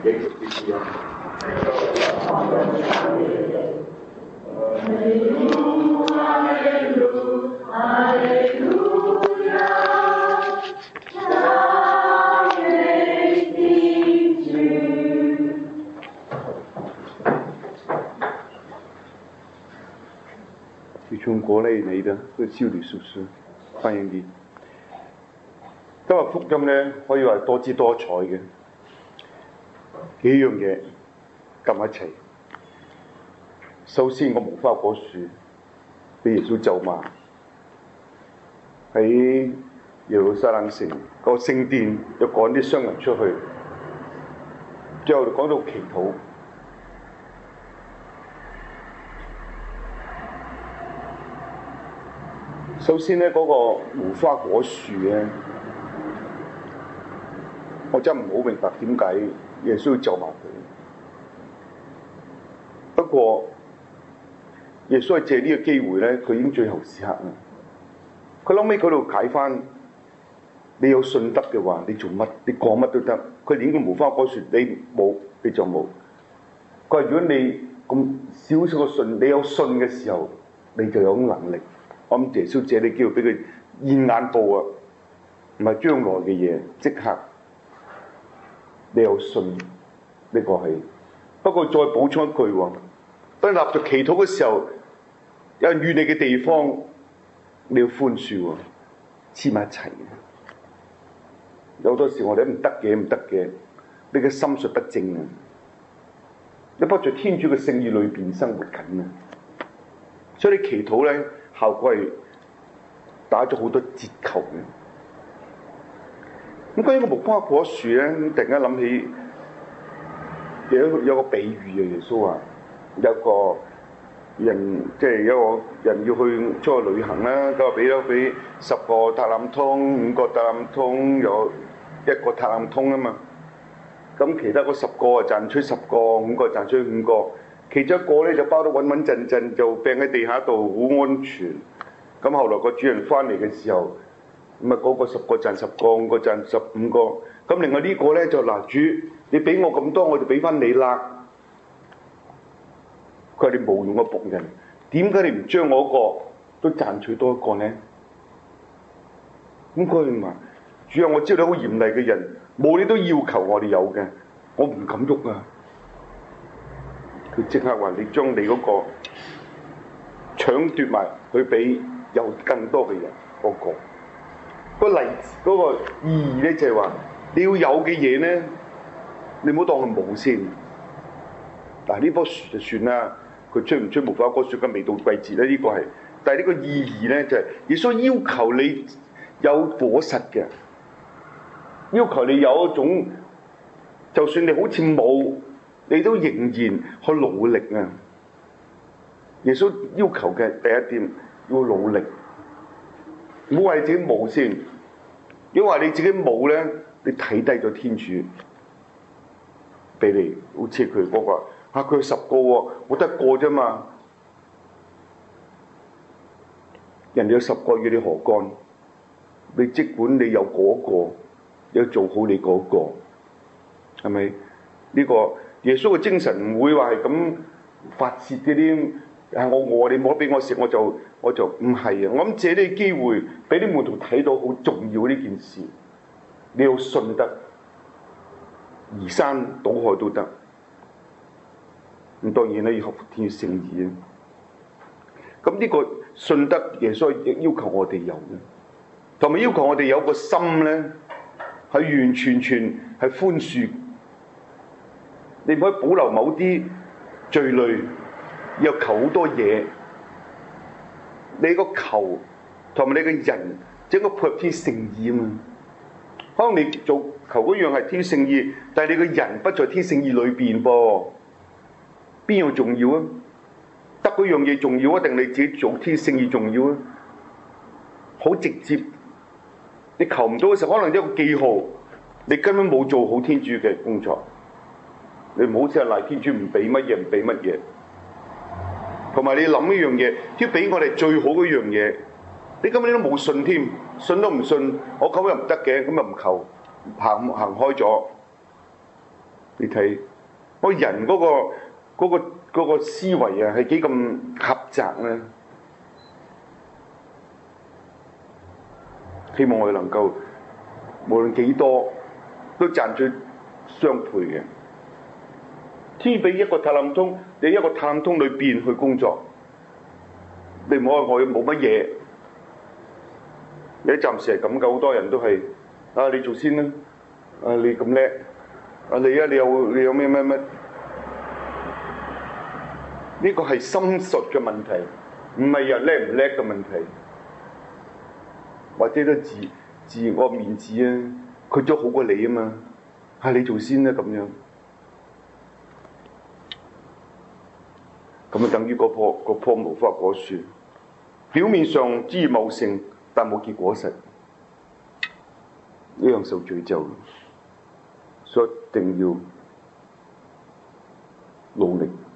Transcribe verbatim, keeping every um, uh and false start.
繼續啲詩啊！從國內嚟的個修女叔叔，歡迎你。今日福音咧可以話多姿多彩嘅幾樣嘢夾埋一齊。首先，個無花果樹俾耶穌咒罵喺耶路撒冷城個聖殿，又趕啲商人出去。最後講到祈禱。首先咧，嗰、那個無花果樹咧，我真係唔好明白點解耶穌要咒罵佢。不過耶穌係借呢個機會咧，佢已經最後時刻啦。佢後尾嗰度解返，你有信德嘅話，你做乜，你講乜都得。佢連個無花果樹你冇，你就冇。佢話如果你咁少少個信，你有信嘅時候，你就有能力。我諗耶穌借你機會俾佢現眼報啊，唔係將來嘅嘢，即刻你有信呢、這個係。不過再補充一句喎，當你立着祈禱嘅時候，有人怨你嘅地方，你要寬恕喎，黐埋一齊嘅。有好多時我哋唔得嘅，唔得嘅，你嘅心術不正啊！你不在天主嘅聖意裏邊生活緊啊！所以你祈禱咧，效果係打咗好多折扣嘅。咁關於個無花果樹咧，突然間諗起有有個比喻啊！耶穌話有個人即係有個人要去出去旅行啦，咁啊俾咗俾十個塔冷通，五個塔冷通，有一個塔冷通啊嘛。咁其他嗰十個啊賺取十個，五個賺取五個。其中一個咧就包得穩穩陣陣，就病喺地下度，好安全。咁後來個主人翻嚟嘅時候，咁啊嗰個十個賺十個，五個賺十五個。咁另外呢個咧就嗱，主你俾我咁多，我就俾翻你啦。佢話你無用嘅僕人，點解你唔將我個都賺取多一個呢？咁佢話：主啊，我知道你好嚴厲嘅人，冇你都要求我哋有嘅，我唔敢喐啊！佢即刻話：你將你嗰個搶奪埋，去俾有更多嘅人嗰、那個。那個例子嗰、那個意義咧就係話，你要有嘅嘢咧，你唔好當佢冇先。嗱，呢棵樹就算啦，佢出唔出無花果樹嘅未到季節咧？呢、這個係，但係呢個意義咧就係、是，耶穌要求你有果實嘅，要求你有一種，就算你好似冇。你都仍然去努力啊！耶穌要求嘅第一點要努力，唔好話你自己冇先。如果話你自己冇咧，你睇低咗天主俾你，好似佢嗰個啊，佢有十個喎，我得一個啫嘛。人哋有十個與你何干？你即管你有嗰個，要做好你嗰個，係咪呢個？耶穌嘅精神唔會話係咁發泄嗰啲，啊我餓你冇得俾我食，我就我就唔係啊！我諗借呢個機會俾啲門徒睇到好重要呢件事，你要信得移山倒海都得。咁當然咧要合乎天主聖意啊！咁呢個信德耶穌亦要求我哋有嘅，同埋要求我哋有個心咧係完全全係寬恕。你唔可以保留某啲罪類，又求好多嘢。你個求同埋你個人，整個配合天聖意啊嘛。可能你做求嗰樣係天聖意，但係你個人不在天聖意裏邊噃，邊樣重要啊？得嗰樣嘢重要啊，定你自己做天聖意重要啊？好直接，你求唔到嘅時候，可能一個記號，你根本冇做好天主嘅工作。你唔好成日賴天主唔俾乜嘢，唔俾乜嘢，同埋你諗一樣嘢，要俾我哋最好嗰樣嘢，你根本都冇信添，信都唔信，我求又唔得嘅，咁又唔求，行行開咗， 你睇嗰人嗰、嗰個嗰、嗰個嗰個思維啊，係幾咁狹窄咧？希望我哋能夠無論幾多都賺取雙倍嘅。天俾一個塔冷通，你一個塔冷通裏邊去工作，你唔好話我冇乜嘢。你暫時係咁嘅，好多人都係啊，你做先啦，啊你咁叻，啊你啊你有你有咩咩咩？呢個係心術嘅問題，唔係人叻唔叻嘅問題，或者都自自我面子啊，佢做好過你啊嘛，係你做先啦咁樣，咁啊等於嗰棵嗰棵無花果樹，表面上枝茂盛，但冇結果實，呢樣受詛咒，所以一定要努力。